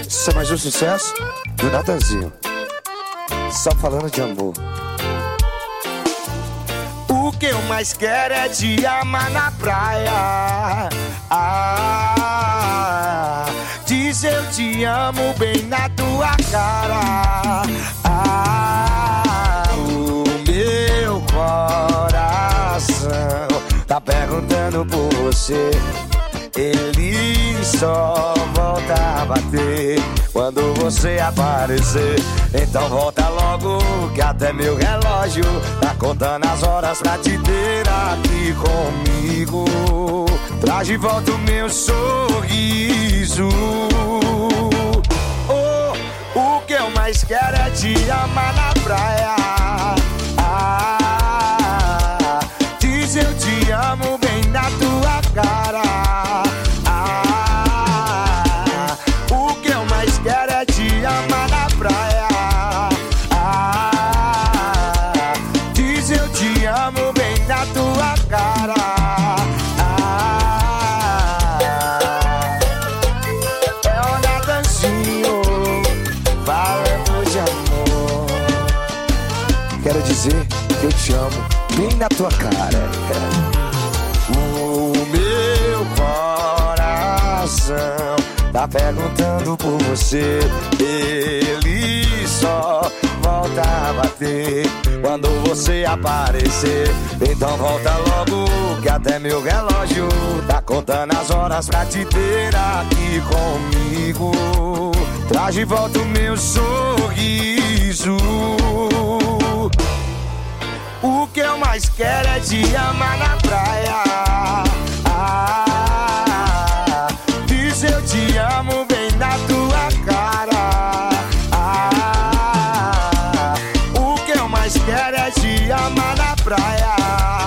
Isso é mais um sucesso do Natanzinho. Só falando de amor. O que eu mais quero é te amar na praia. Diz eu te amo bem na tua cara. O meu coração tá perguntando por você. Ele só volta a bater quando você aparecer. Então volta logo que até meu relógio tá contando as horas pra te ter aqui comigo. Traz de volta o meu sorriso. O que eu mais quero é te amar na praia. Diz eu te amo bem na tua cara. O que eu mais quero é te amar na praia. Diz eu te amo bem na tua cara. É o Natanzinho falando de amor. Quero dizer que eu te amo bem na tua cara. O meu coração tá perguntando por você. Ele só volta a bater quando você aparecer. Então volta logo que até meu relógio tá contando as horas pra te ter aqui comigo. Traz de volta o meu sorriso. O que eu mais quero é te amar na praia. Diz eu te amo bem na tua cara. O que eu mais quero é te amar na praia.